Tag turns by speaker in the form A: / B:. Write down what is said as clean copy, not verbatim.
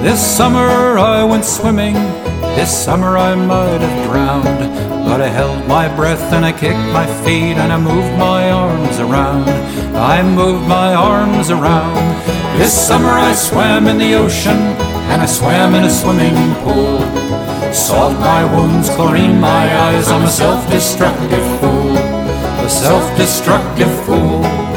A: This summer I went swimming, this summer I might have drowned, but I held my breath and I kicked my feet and I moved my arms around. I moved my arms around. This summer I swam in the ocean and I swam in a swimming pool. Salt my wounds, chlorine my eyes, I'm a self-destructive fool, a self-destructive fool.